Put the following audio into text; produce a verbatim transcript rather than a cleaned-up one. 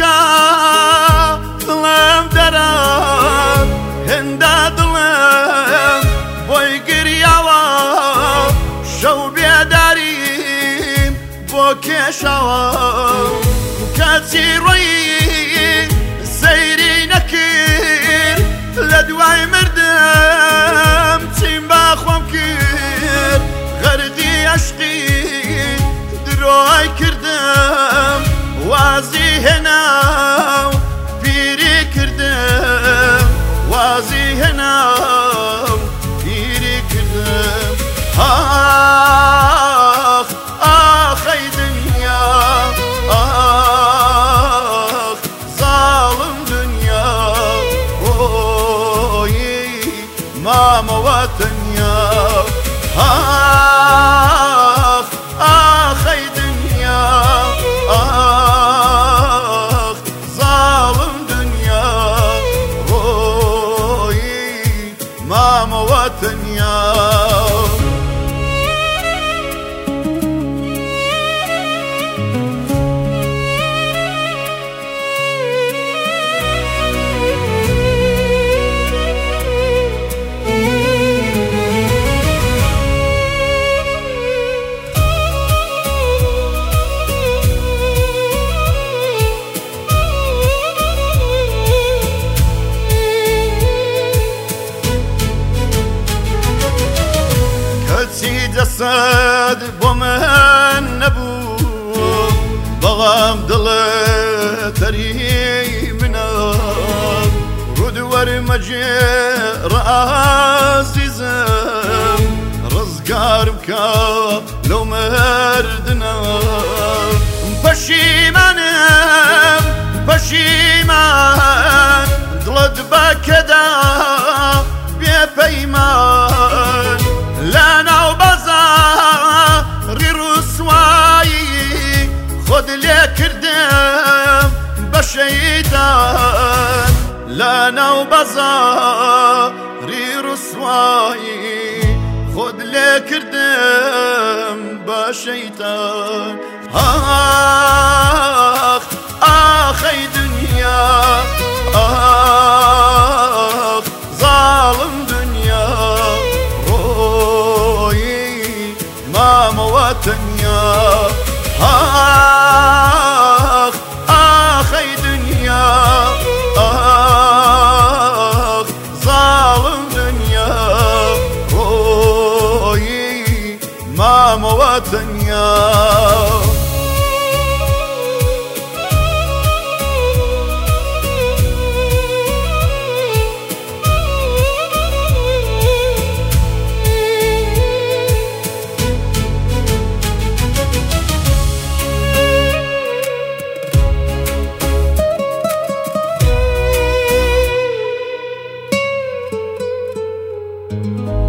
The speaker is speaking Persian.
دکا دڵم دەرە هێندا دڵم بۆی گریاوە شەو بێداریم بۆ کێشاوە کەچی ڕۆیی سەیری نەکرد لە دوای مردم چیم با خۆم کرد غەرقی عەشقی درۆی کردم وازی هێناو پیری کردم وازی هێناو پیری کردم ئاخ ئاخەی دنیا ئاخ زاڵم دنیا ئۆی مامەوە تەنیا ئاخ ئاخەی دنیا ئاخ زاڵم دنیا ئۆی مامەوە تەنیا جەسەد بۆ من نەبوو بەڵام دڵە تەری منە ڕوودوەرمەجێڕە ئازیزم ڕزگارم کە لەو مەردنە پەشیمانم پەشیمان دڵت بەکەدا بێپەیمان لە ناو بەزاری ڕوسوایی خۆت لێ کردم بە شەیتان لە ناو بەزاری ڕوسوایی خۆت لێ کردم بە شەیتان ئاخ ئاخەی دنیا ئاخ زاڵم دنیا مامەوە تەنیا ئاخ ئاخەی دنیا ئاخ زاڵم دنیا ئۆی مامەوە تەنیا Thank you.